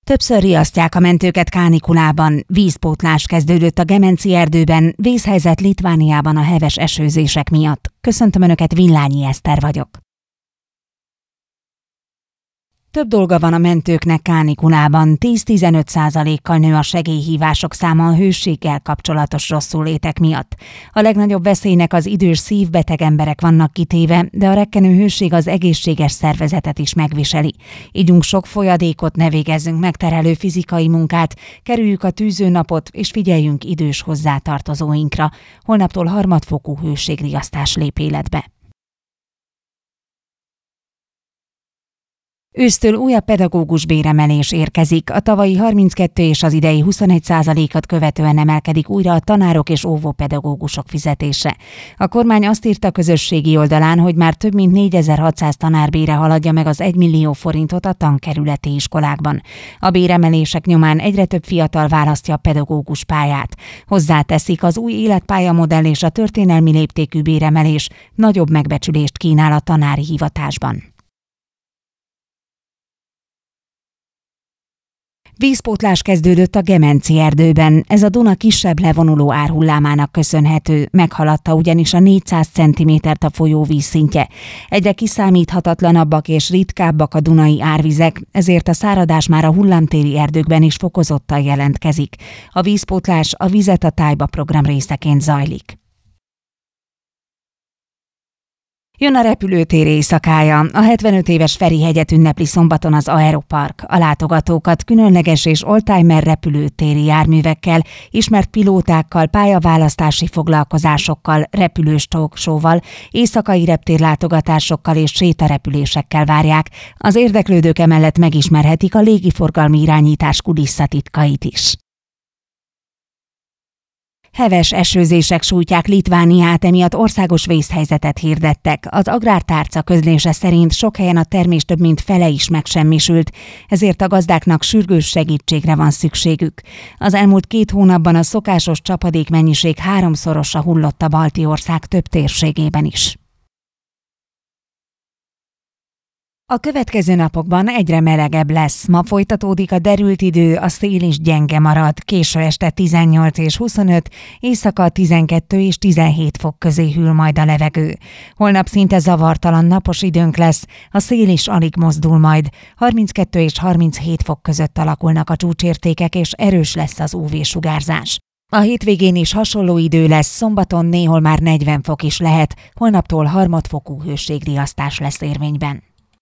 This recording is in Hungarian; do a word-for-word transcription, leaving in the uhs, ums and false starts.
Többször riasztják a mentőket kánikulában, vízpótlás kezdődött a Gemenci erdőben, vészhelyzet Litvániában a heves esőzések miatt. Köszöntöm Önöket, Villányi Eszter vagyok. Több dolga van a mentőknek kánikulában, tíz-tizenöt százalékkal nő a segélyhívások száma a hőséggel kapcsolatos rosszullétek miatt. A legnagyobb veszélynek az idős szívbeteg emberek vannak kitéve, de a rekkenő hőség az egészséges szervezetet is megviseli. Ígyunk sok folyadékot, ne végezzünk megterhelő fizikai munkát, kerüljük a tűzőnapot és figyeljünk idős hozzátartozóinkra. Holnaptól harmadfokú hőségriasztás lép életbe. Ősztől újabb pedagógus béremelés érkezik. A tavalyi harminckettő és az idei huszonegy százalékot követően emelkedik újra a tanárok és óvópedagógusok fizetése. A kormány azt írta a közösségi oldalán, hogy már több mint négyezer-hatszáz tanárbére haladja meg az egymillió forintot a tankerületi iskolákban. A béremelések nyomán egyre több fiatal választja a pedagógus pályát. Hozzáteszik, az új életpályamodell és a történelmi léptékű béremelés nagyobb megbecsülést kínál a tanári hivatásban. Vízpótlás kezdődött a Gemenci erdőben. Ez a Duna kisebb levonuló árhullámának köszönhető, meghaladta ugyanis a négyszáz centimétert a folyó vízszintje. Egyre kiszámíthatatlanabbak és ritkábbak a dunai árvizek, ezért a száradás már a hullámtéri erdőkben is fokozottan jelentkezik. A vízpótlás a Vizet a tájba program részeként zajlik. Jön a repülőtér éjszakája. A hetvenöt éves Ferihegyet ünnepli szombaton az Aeropark. A látogatókat különleges és oldtimer repülőtéri járművekkel, ismert pilótákkal, pályaválasztási foglalkozásokkal, repülős talkshow-val, éjszakai reptérlátogatásokkal és sétarepülésekkel várják. Az érdeklődők emellett megismerhetik a légiforgalmi irányítás kulisszatitkait is. Heves esőzések sújtják Litvániát, emiatt országos vészhelyzetet hirdettek. Az Agrártárca közlése szerint sok helyen a termés több mint fele is megsemmisült, ezért a gazdáknak sürgős segítségre van szükségük. Az elmúlt két hónapban a szokásos csapadékmennyiség háromszorosa hullott a balti ország több térségében is. A következő napokban egyre melegebb lesz. Ma folytatódik a derült idő, a szél is gyenge marad, késő este tizennyolc és huszonöt, éjszaka tizenkettő és tizenhét fok közé hűl majd a levegő. Holnap szinte zavartalan napos időnk lesz, a szél is alig mozdul majd. harminckettő és harminchét fok között alakulnak a csúcsértékek, és erős lesz az ú vé-sugárzás. A hétvégén is hasonló idő lesz, szombaton néhol már negyven fok is lehet, holnaptól harmadfokú hőségriasztás lesz érvényben.